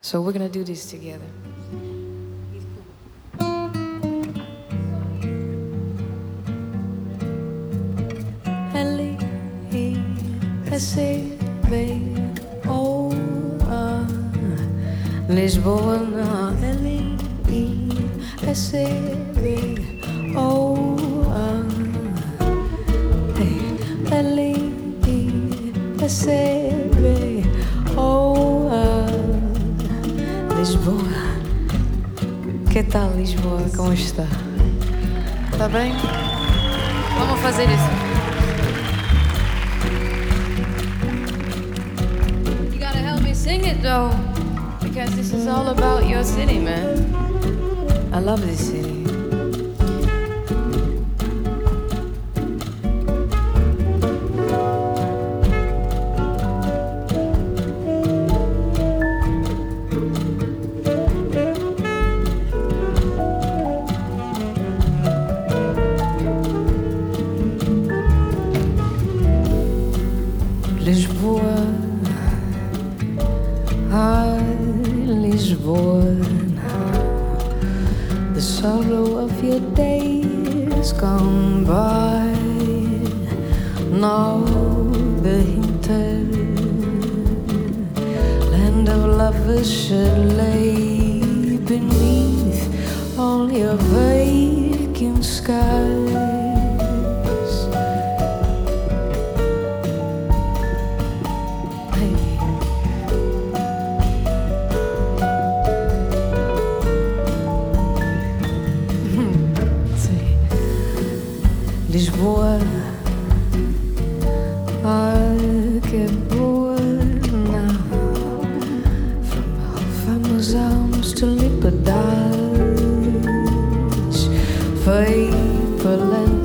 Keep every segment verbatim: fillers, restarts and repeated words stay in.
So we're gonna do this together. L E S E B O A Lisboa. L E S E B O A L E S E B O A Lisboa. Que tal Lisboa? Como está? Tá bem? Vamos fazer isso. You gotta help me sing it though, because this is all about your city, man. I love this city. Lisboa, ah, Lisboa, the sorrow of your days gone by, now the winter, land of lovers should lay beneath all your vacant skies. Lisboa, ai que boa now. From Alfama's arms to Lipperdal's, vapor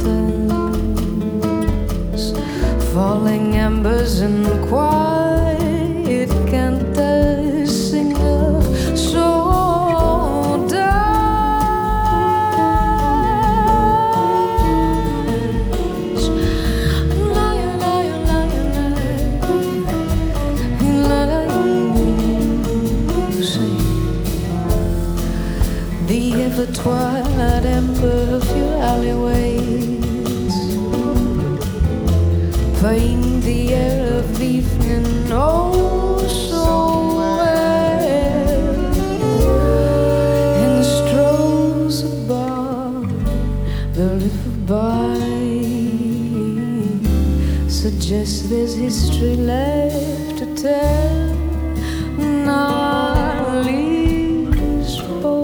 lanterns, falling embers and quiet cantors sing a song. The twilight ember of your alleyways paint the air of evening oh so well, and strolls above the river by suggest there's history left to tell. Now Lisboa.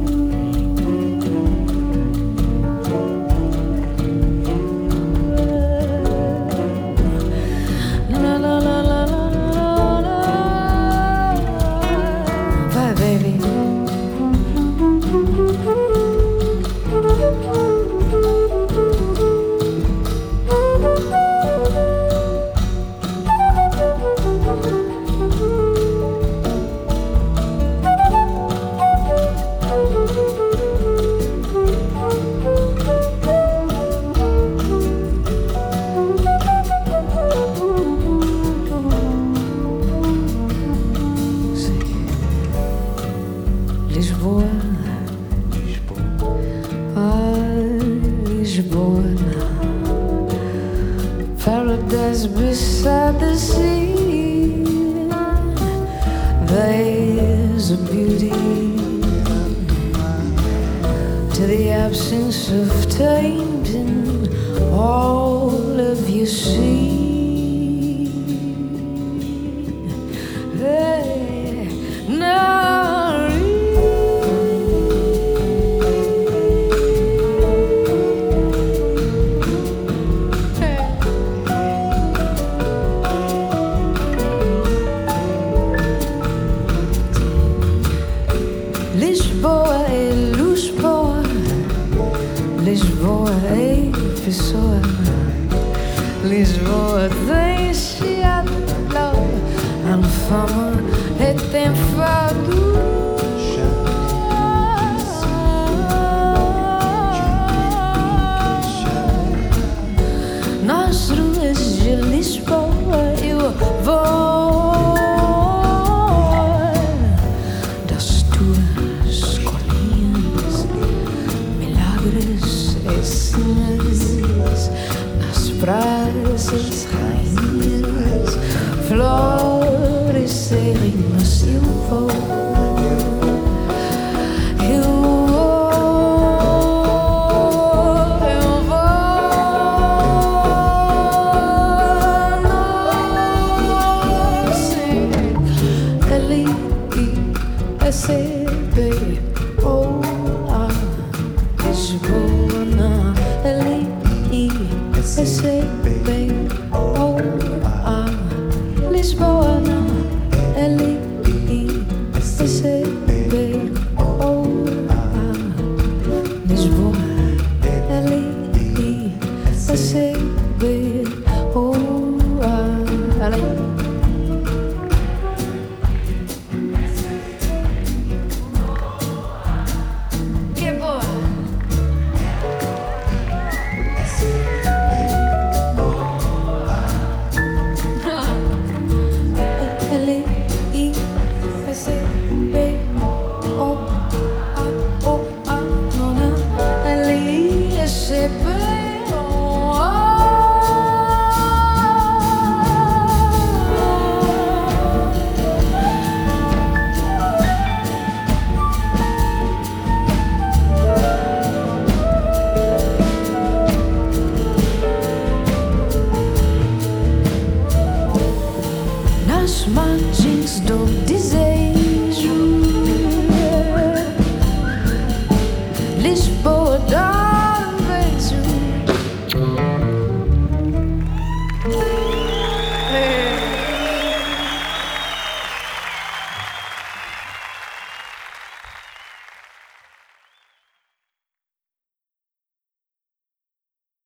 Lisboa, ah, Lisboa, paradise beside the sea. There's a beauty to the absence of tainting all of you see. Hey, now. Lisboa é Lisboa, Lisboa é pessoa, Lisboa tem chiado, Alfama é tem fado. Nas ruas de Lisboa eu vou. I say, baby, oh, ah, Lisboa, na, L I, I say, baby, oh, ah, Lisboa, na.